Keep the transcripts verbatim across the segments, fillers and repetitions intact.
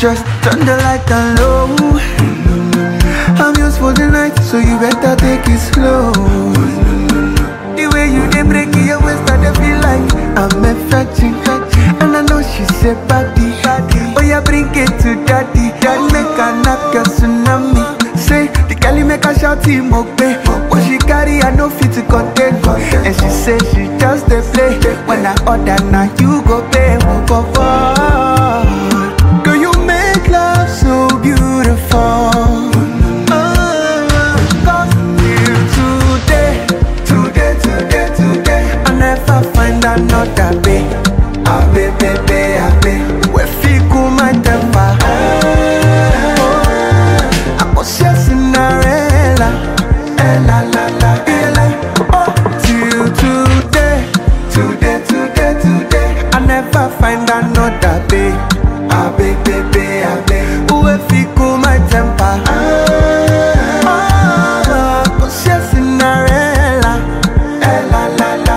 Just turn the light down low. I'm yours for the night, so you better take it slow. The way you dey break your waist, I dey feel like I'm a virgin. And I know she said body, oh yeah, bring it to daddy. That make a knock a tsunami. Say, the girl make a shout him okay. What she carry, I know fit to contain. And she say she just dey play. When I order now, you go pay more for fun. Girl, you make love so beautiful. Another day, abe, baby, abe. We feel cool, my temper. I'm a Cinderella, Ella, la, la, Ella. Oh, till today, today, today, today. I never find another day, abe, baby, abe. We feel cool, my temper. I'm a Cinderella, Ella, la, la.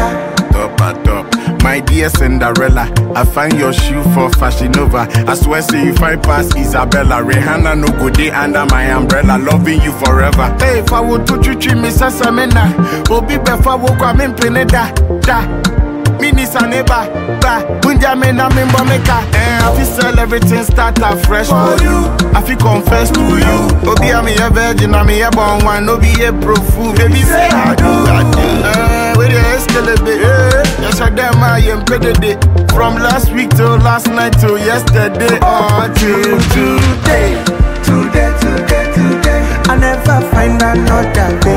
My dear Cinderella, I find your shoe for Fashion Nova. I swear, say you find past Isabella. Rihanna no go day under my umbrella, loving you forever. Hey, if I would to treat me, Sasamena, Obi Befa woke up in Peneda, da. Minis and neighbor, ba, Bunjamena, Mimba Meka. Eh, I feel sell everything start afresh for you. I feel confess to you. Obi, I'm a virgin, I'm a born one, no be a pro fool. Baby, say I do, I do. Eh, with the escalate, eh. Yes, I damn I am day. From last week till last night till yesterday. Oh, till today, today, today, today. I never find another day.